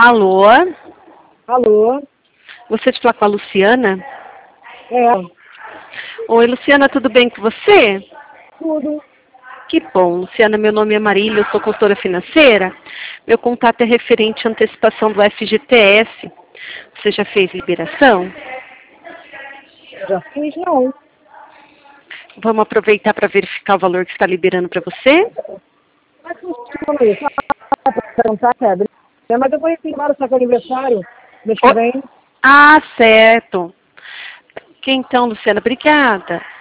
Alô? Alô? Você de falar com a Luciana? É, Oi, Luciana, tudo bem com você? tudo. Que bom, Luciana, meu nome é Marília, eu sou consultora financeira. Meu contato é referente à antecipação do FGTS. Você já fez liberação? Já fiz, não. Vamos aproveitar para verificar o valor que está liberando para você? Mas funciona isso. Ah, pra perguntar, Pedro. Mas eu vou embora só que é aniversário, mês que Oi? vem. Ah, certo. Que então, Luciana, obrigada.